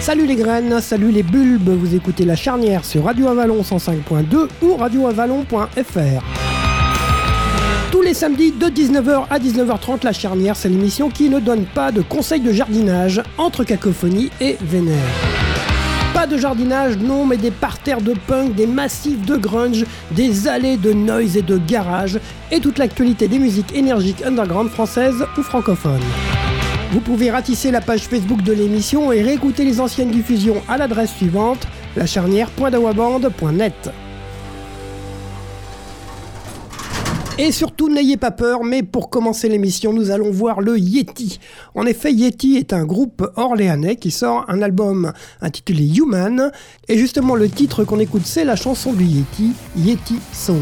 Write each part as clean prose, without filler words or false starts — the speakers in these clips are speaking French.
Salut les graines, salut les bulbes, vous écoutez La Charnière sur Radio Avalon 105.2 ou radioavalon.fr. Tous les samedis de 19h à 19h30, La Charnière, c'est l'émission qui ne donne pas de conseils de jardinage entre cacophonie et vénère. Pas de jardinage, non, mais des parterres de punk, des massifs de grunge, des allées de noise et de garage, et toute l'actualité des musiques énergiques underground françaises ou francophones. Vous pouvez ratisser la page Facebook de l'émission et réécouter les anciennes diffusions à l'adresse suivante, lacharnière.dawaband.net. Et surtout, n'ayez pas peur, mais pour commencer l'émission, nous allons voir le Yeti. En effet, Yeti est un groupe orléanais qui sort un album intitulé Human. Et justement, le titre qu'on écoute, c'est la chanson du Yeti, Yeti Song.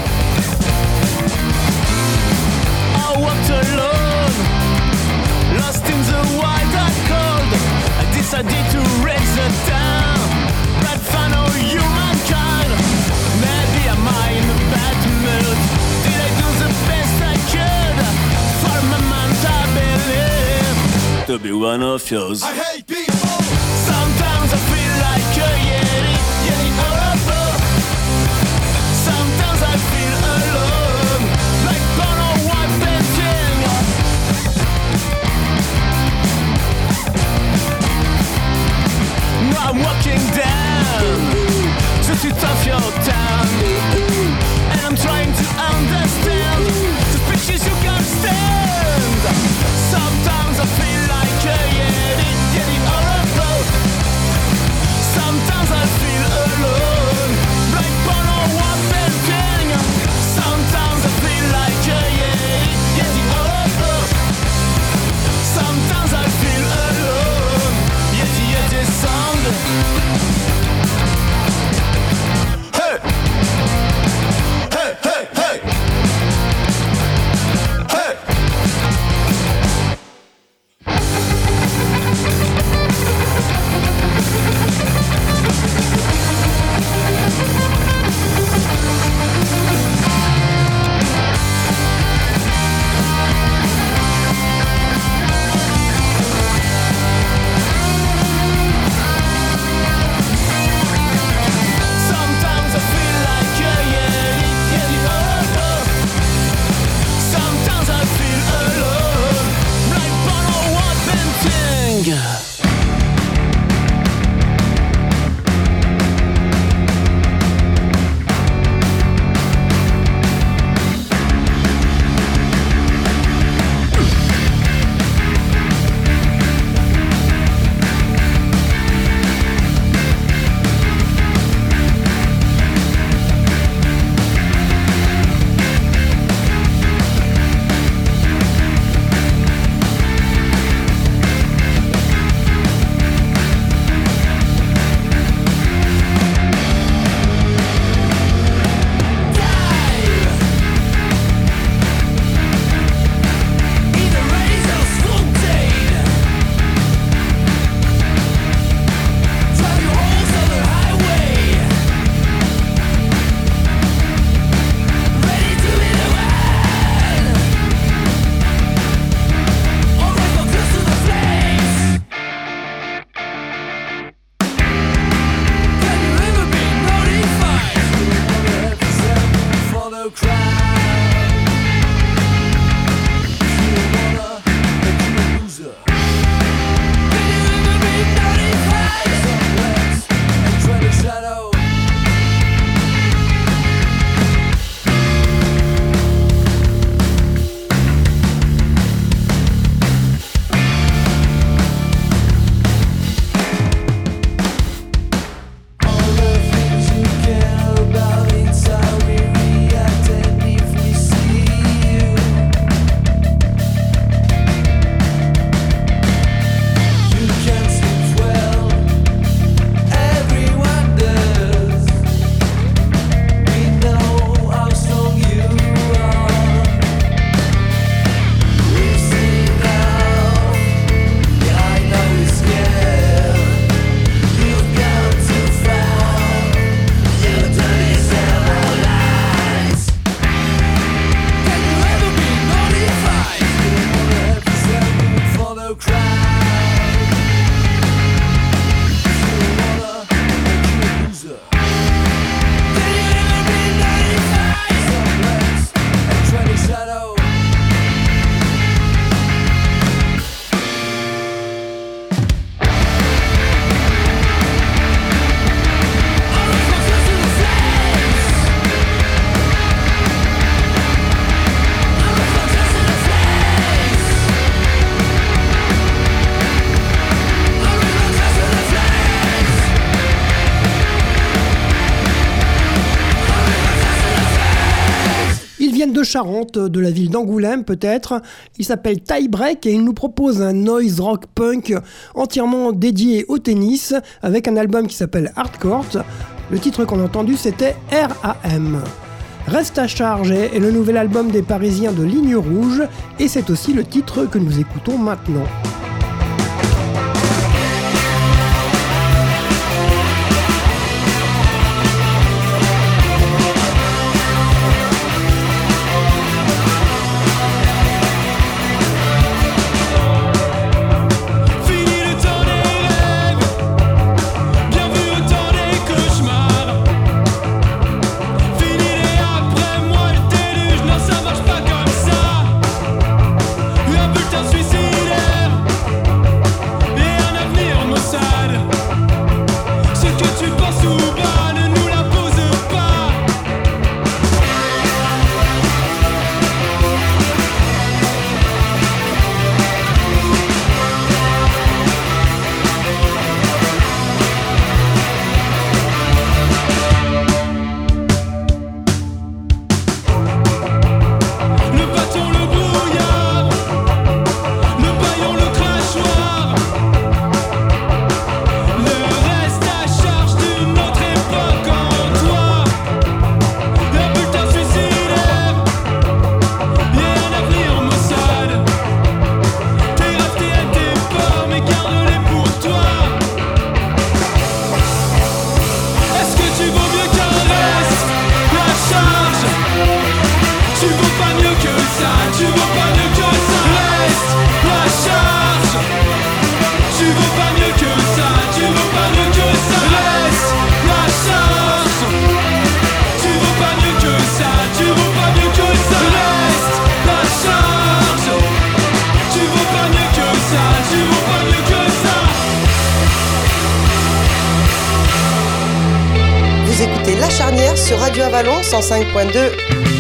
I walked alone, lost in the wild and cold. I decided to raise the town, but find no humankind. Maybe I'm in a bad mood. Did I do the best I could? For a moment I believe to be one of yours. I hate people. Sometimes I feel like a Yeti, Yeti horrible. Sometimes I feel alone, like Bono white painting. Now I'm walking down the streets of your town, and I'm trying to understand the pictures you can't stand. Sometimes I feel like a Yeti, Yeti horrible. Sometimes I feel alone, like Bono white painting. Sometimes I feel like a Yeti, Yeti horrible. Sometimes I feel alone, Yeti, Yeti sound. viennent de Charente, de la ville d'Angoulême peut-être. Ils s'appellent Tie Break et ils nous proposent un noise rock punk entièrement dédié au tennis avec un album qui s'appelle Hardcourt. Le titre qu'on a entendu c'était RAM. Reste à charge est le nouvel album des Parisiens de Ligne Rouge et c'est aussi le titre que nous écoutons maintenant. Sur Radio Avalon 105.2.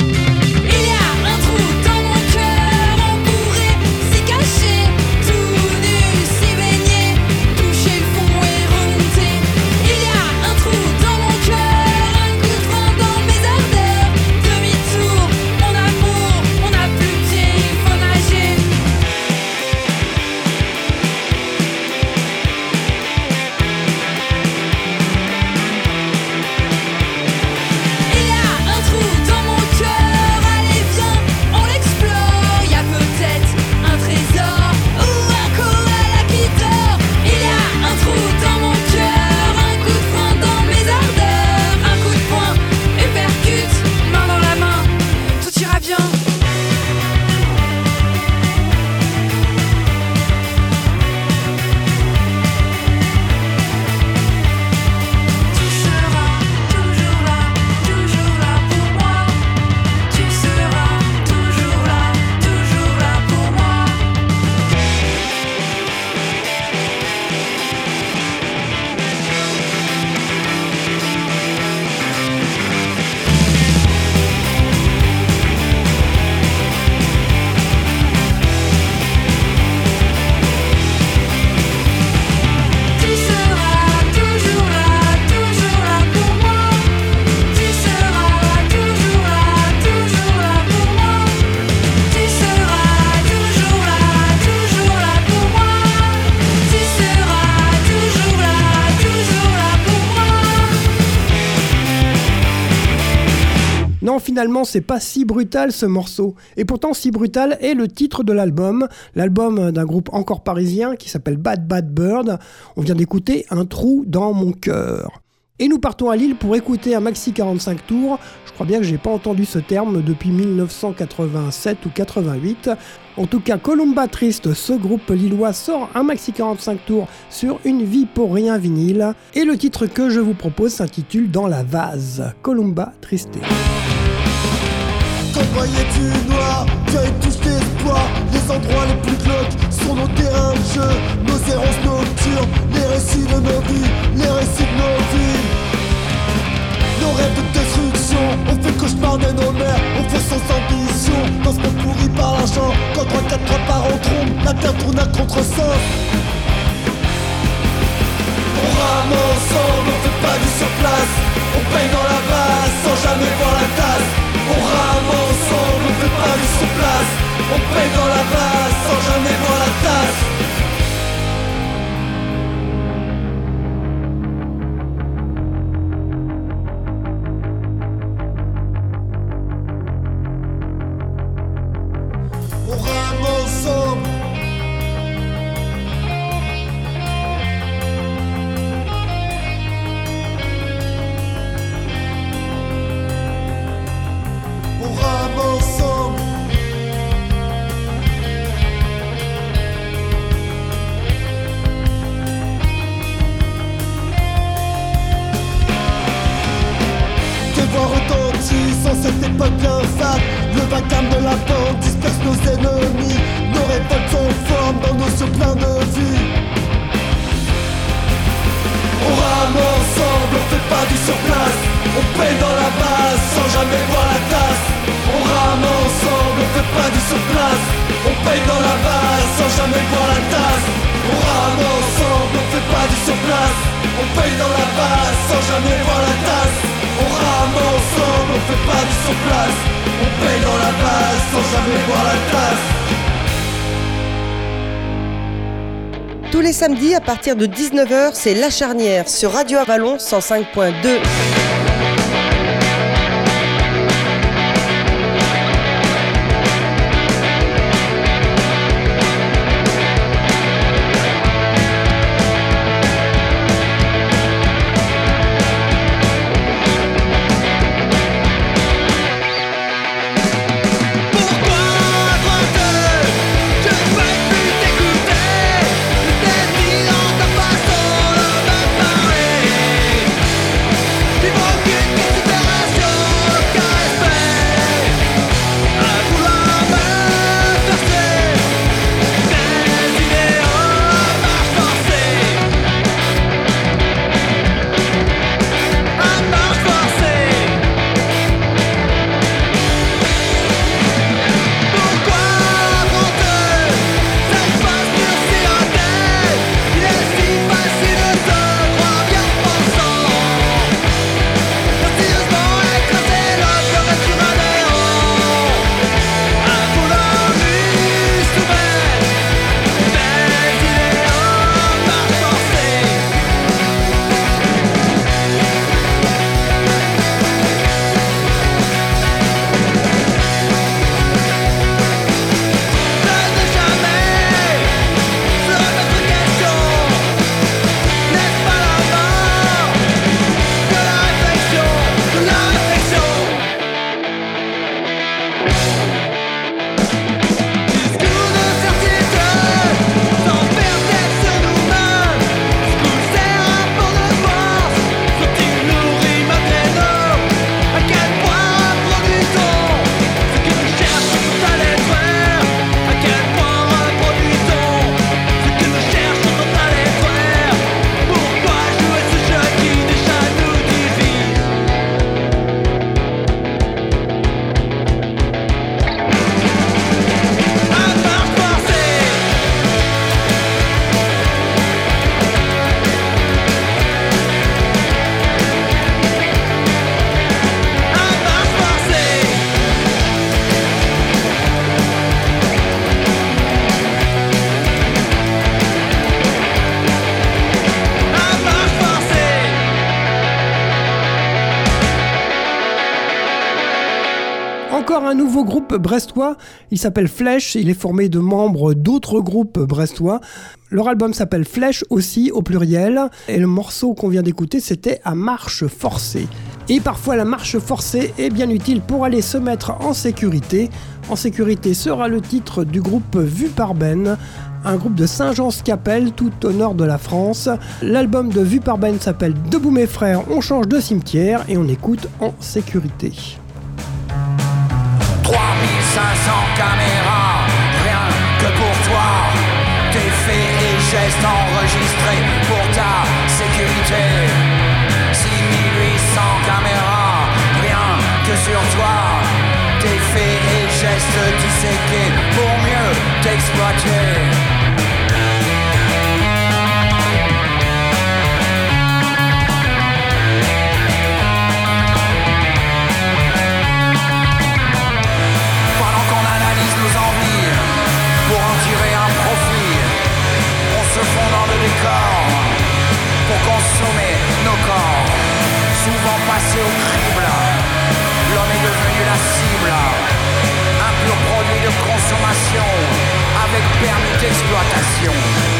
Finalement, c'est pas si brutal ce morceau. Et pourtant, si brutal est le titre de l'album d'un groupe encore parisien qui s'appelle Bad Bad Bird. On vient d'écouter Un trou dans mon cœur. Et nous partons à Lille pour écouter un maxi 45 tours. Je crois bien que j'ai pas entendu ce terme depuis 1987 ou 88. En tout cas, Columba Triste, ce groupe lillois, sort un maxi 45 tours sur Une vie pour rien vinyle. Et le titre que je vous propose s'intitule Dans la vase. Columba Triste. Voyais-tu noir, tu as tous l'espoir. Les endroits les plus glauques sont nos terrains de jeu, nos errances nocturnes, les récits de nos vies, les récits de nos vies. Nos rêves de destruction, on fait cauchemarder nos mères, on fait sans ambition. Dans ce monde pourri par l'argent, quand 3-4 par en trompe, la terre tourne à contresens. On rame ensemble, on fait pas du sur place, on paye dans la vase sans jamais voir la tasse. On rame ensemble, paye dans la base sans jamais voir la tasse. On rame ensemble. On rame ensemble. Tes voix retentissent en cette époque bien fade. Le vacarme de la bande disperse nos ennemis. Nos révoltes sont formes dans nos yeux pleins de vie. On rame ensemble, on fait pas du surplace. On paye dans la base sans jamais voir la tasse. On rame ensemble, on fait pas du surplace. On paye dans la base sans jamais voir la tasse. On rame ensemble, on fait pas du surplace. On paye dans la base sans jamais voir la tasse. On rame ensemble, on fait pas du surplace. On paye dans la base sans jamais voir la tasse. Tous les samedis à partir de 19h, c'est La Charnière sur Radio Avalon 105.2. Encore un nouveau groupe brestois, il s'appelle Flèche, il est formé de membres d'autres groupes brestois. Leur album s'appelle Flèche aussi au pluriel et le morceau qu'on vient d'écouter c'était À marche forcée. Et parfois la marche forcée est bien utile pour aller se mettre en sécurité. En sécurité sera le titre du groupe Vue par Ben, un groupe de Saint-Jean-Scapelle tout au nord de la France. L'album de Vue par Ben s'appelle Debout mes frères, on change de cimetière et on écoute En sécurité. 3500 caméras, rien que pour toi. Tes faits et gestes enregistrés pour ta sécurité. 6800 caméras, rien que sur toi. Tes faits et gestes disséqués pour mieux t'exploiter. Pendant qu'on analyse nos envies, avec permis d'exploitation.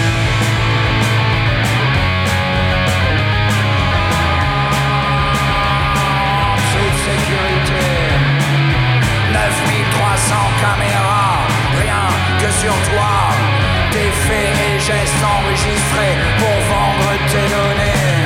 Toute sécurité, 9300 caméras, rien que sur toi. Tes faits et gestes enregistrés pour vendre tes données.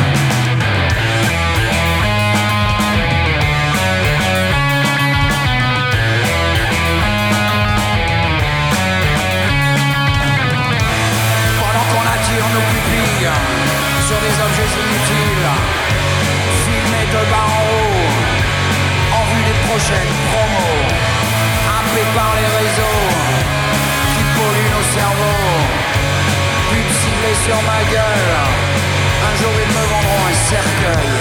Pendant qu'on attire nos pupilles sur des objets inutiles, filmés de bas en haut, en vue des prochaines promos, happés par les réseaux qui polluent nos cerveaux. Pub ciblée sur ma gueule, un jour ils me vendront un cercueil.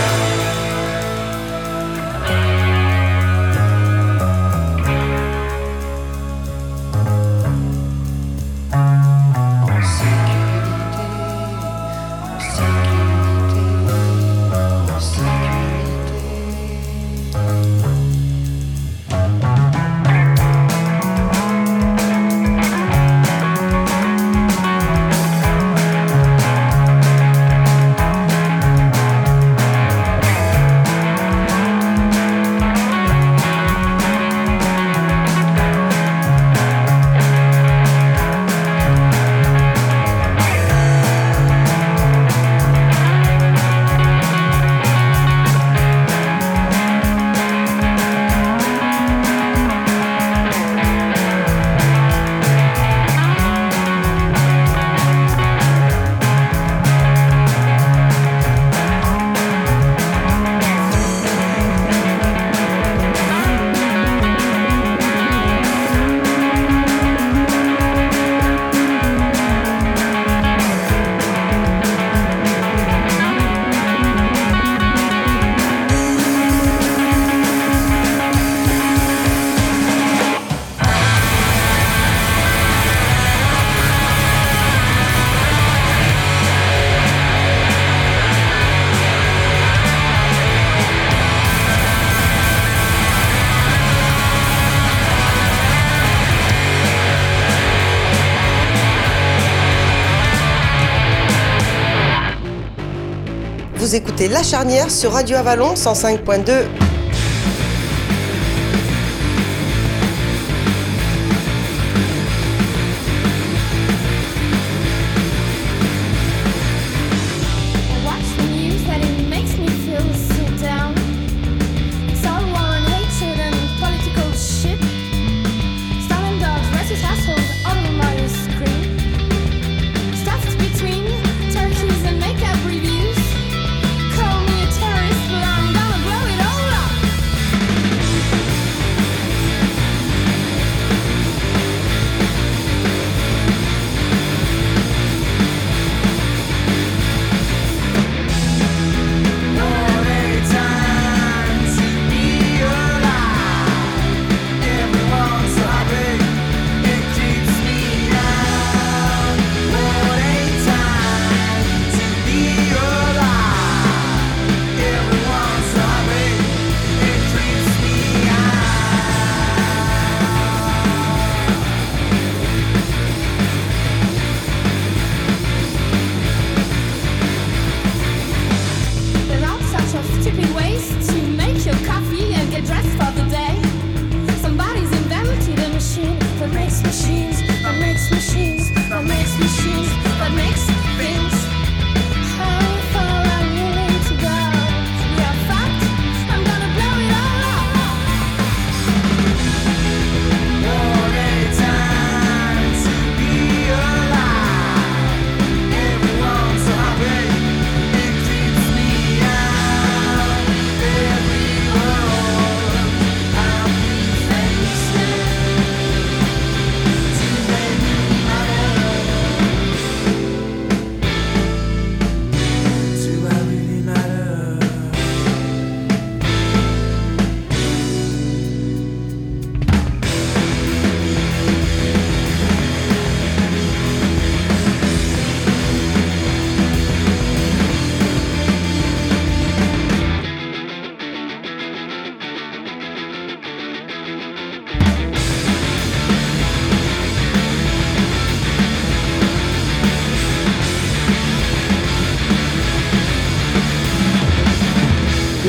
Vous écoutez La Charnière sur Radio Avalon 105.2. Turkeys and makeup reviews. Call me a terrorist, but I'm gonna blow it all up.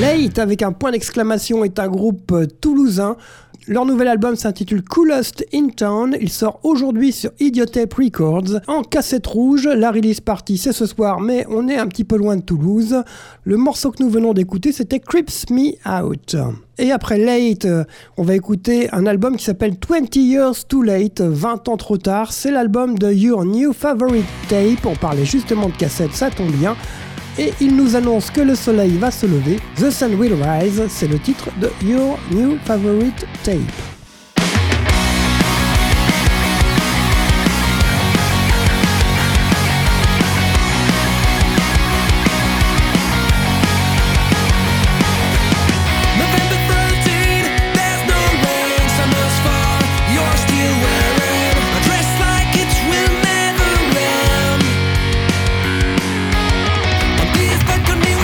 Late avec un point d'exclamation est un groupe toulousain. Leur nouvel album s'intitule Coolest in Town. Il sort aujourd'hui sur Idiotape Records en cassette rouge. La release party c'est ce soir, mais on est un petit peu loin de Toulouse. Le morceau que nous venons d'écouter, c'était Creeps Me Out. Et après Late, on va écouter un album qui s'appelle 20 Years Too Late, 20 ans trop tard. C'est l'album de Your New Favorite Tape. On parlait justement de cassette, ça tombe bien. Et il nous annonce que le soleil va se lever. The Sun Will Rise, c'est le titre de Your New Favorite Tape.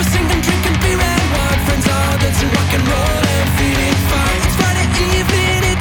Rock and roll and feeling fine. It's Friday evening.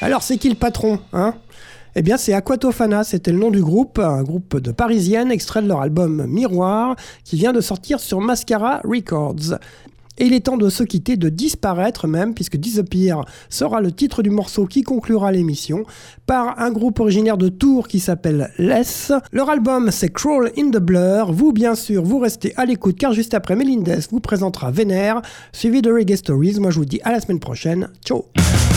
Alors c'est qui le patron, hein? Eh bien c'est Aquatofana, c'était le nom du groupe, un groupe de parisiennes extrait de leur album Miroir qui vient de sortir sur Mascara Records. Et il est temps de se quitter, de disparaître même, puisque Disappear sera le titre du morceau qui conclura l'émission, par un groupe originaire de Tours qui s'appelle Less. Leur album c'est Crawl in the Blur. Vous bien sûr, vous restez à l'écoute car juste après Melindres vous présentera Vénère, suivi de Reggae Stories. Moi je vous dis à la semaine prochaine. Ciao.